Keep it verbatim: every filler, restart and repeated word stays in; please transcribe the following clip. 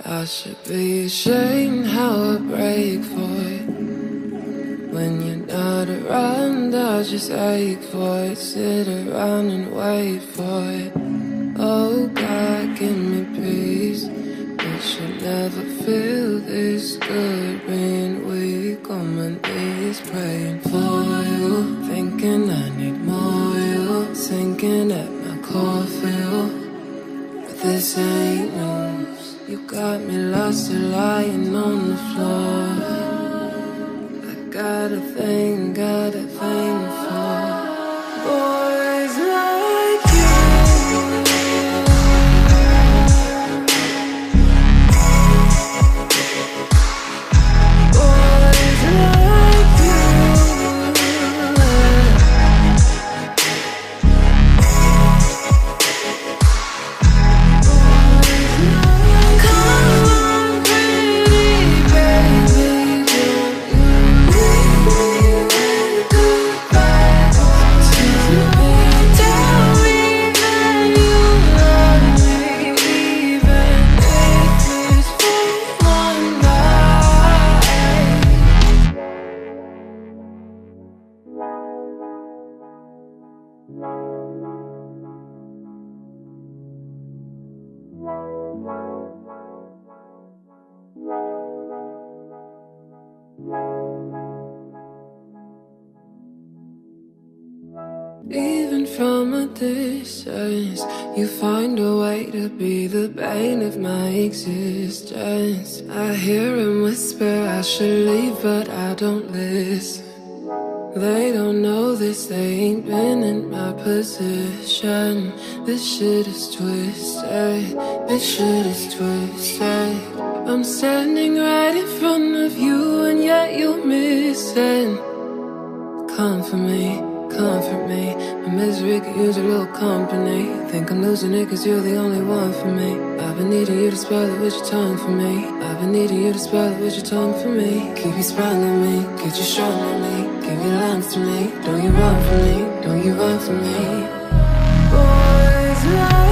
I should be ashamed how I break for it. When you're not around, I just ache for it. Sit around and wait for it. Oh God, give me peace. It should never feel this good. Being weak on my knees, praying for you. Thinking I need more you. Sinking at my core feel. But this ain't news. You got me lost, lying on the floor. I got a thing, got a thing for boys like you. Boys like you. Come on, pretty baby, don't you leave me goodbye. Tell me that you love me, even if it's for one night. Even from a distance, you find a way to be the bane of my existence. I hear him whisper I should leave, but I don't listen. They don't know this, they ain't been in my position. This shit is twisted, this shit is twisted. I'm standing right in front of you and yet you're missing. Comfort me, comfort me. My misery could use a little company. Think I'm losing it cause you're the only one for me. I've been needing you to spell it with your tongue for me. I've been needing you to spell it with your tongue for me. Keep you spying on me, get you strong on me. Give your lungs to me, don't you run from me, don't you run from me. Boys like